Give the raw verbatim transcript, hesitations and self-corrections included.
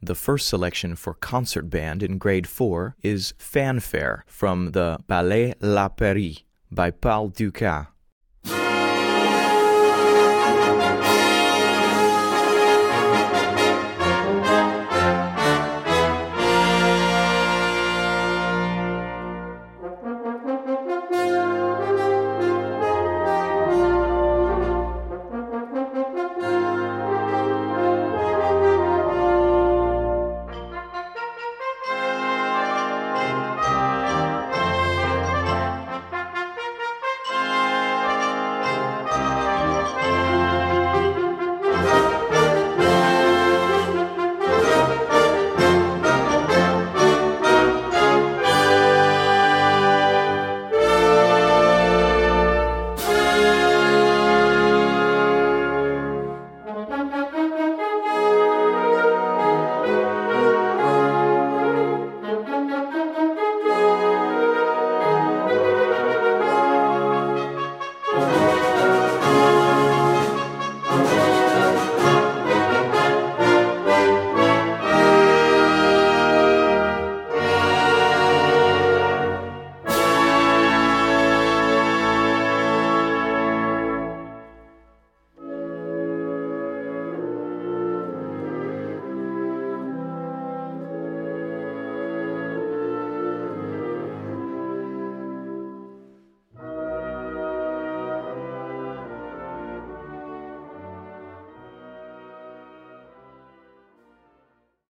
The first selection for concert band in grade four is Fanfare from the Ballet La Pairie by Paul Dukas.